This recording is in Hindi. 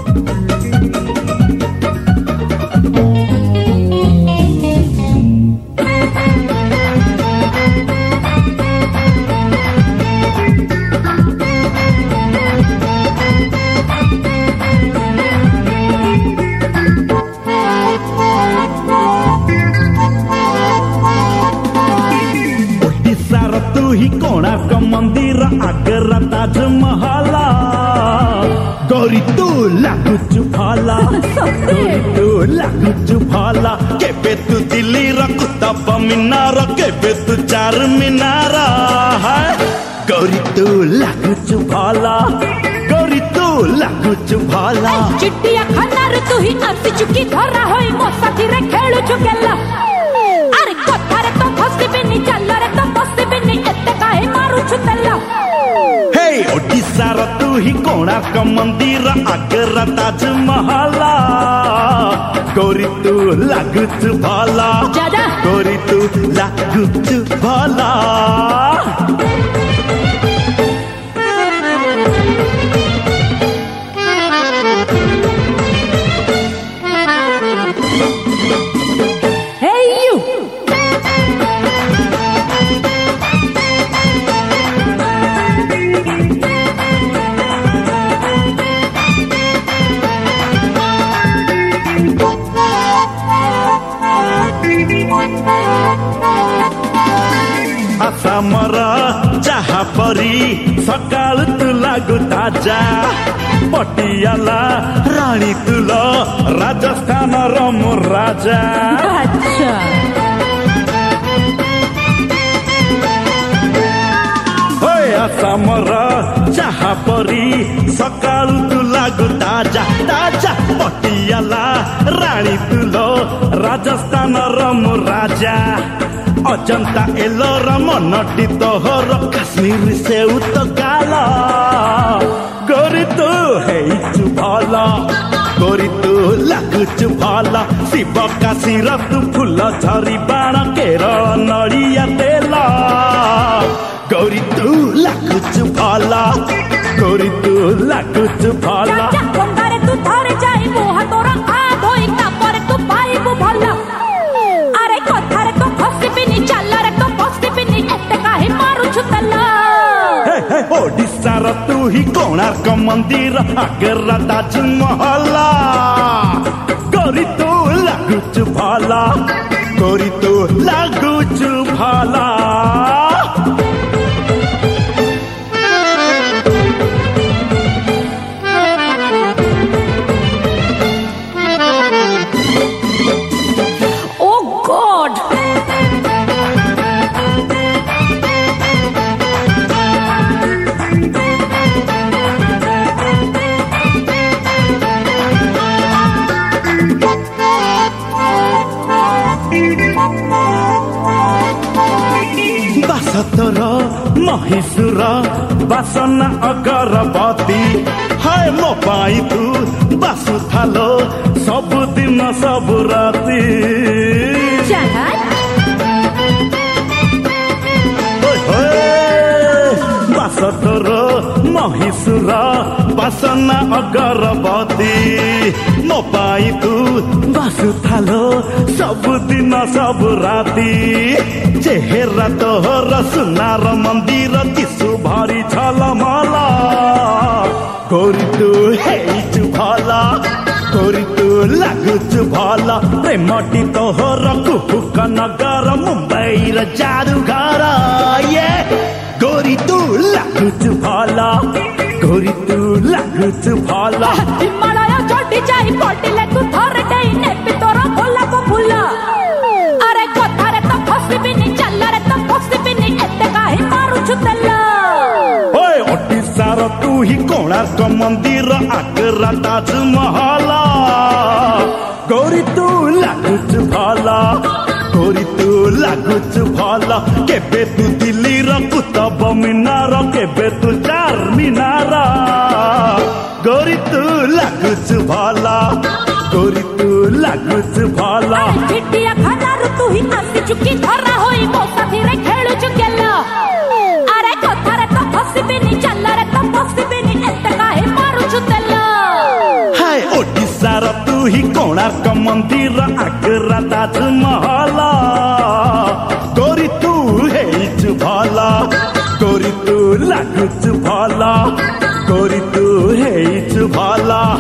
कोणार्क मंदिर आगरा ताजमहल गौरी तू लागुचु भला गौरी तू लागुचु भला केबे तू दिल्ली कुतुब मीनार केबे तू चार मीनार गौरी तू लागुचु भला गौरी तू लागुचु भला चिट्टिया खानार तू ही आसी चुकी धरा होई मो साथी रे खेलु चुकेला अरे कथारे तो फसी बिनी चलरे तो फसी बिनी एते काहे मारू छुतेला हे ओडिसा र तू ही कोणार्क मंदिर आगरा ताजमहल गौरी तू लागुचु भला गौरी तू लागुचु भला आसामरा चाहा परी सकाल तू लागु ताजा पटियाला रानी तुल राजस्थान रमु राजा अच्छा आसामरा चाहा परी सकाल तू लागु ताजा ताजा पटियाला रानी तुल राजस्थान रमु राजा अजंता एलोर मनटी तोहर काश्मीर से उतकाल गौरी तू हेचु भला गौरी तू लागुचु भला शिव काशीर तू फूल झरी बाण केरल नड़िया तेल गौरी तू लागुचु भला गौरी तू लागुचु भला तू धरे जाई मुह तोरा आ धोई कापरे तू पाइबु भला अरे कथारे तो फसी बिनी चलरे तो फसी बिनी एते काहे मारू छुतेला ओडिसा र तू ही कोणार्क मंदिर आगरा ताजमहल गौरी तू लागुचु भला गौरी तू लागुचु भला बासतर महिषुर बासना अगरबती हाय मो पाई तू बासु थालो सब दिन सब राती बासतर महिषुर बासना अगरबती मो पाई तू बासु थालो सब दिन सब राती चेहरा तोहर सुनार मंदिर दिसु भारी झलमल गौरी तू हेचु भला गौरी तू लागुचु भला प्रेमटी तोहर कुहुक नगर मुंबई र जादूगर ये गौरी तू लागुचु भला गौरी तू लागुचु भला हिमालय चढ़ी जाई पटिले तू धरे देई नेपि तोरा भोला को भूला अरे कथारे तो फसी बिनी चलरे तो फसी बिनी एते काहे मारू छुतेला ओए ओडिसा र तू ही कोणार्क मंदिर आगरा ताजमहल गौरी तू लागुचु भला गौरी तू लागुचु भला केबे तू दिल्ली र कुतुब मीनार केबे तू चार मीनार गौरी तू लागुचु भला गौरी तू लागुचु भला चिट्टिया खानार तू ही आसी चुकी धरा होई मो साथी रे खेलु चुकेला अरे कथारे तो फसी बिनी चलरे तो फसी बिनी एते काहे मारू छुतेला हाय ही कोणार्क मंदिर आग्रा ताजमहल गोरी तू हेइचु भला गोरी तू लागुचु भला गोरी तू हेइचु भला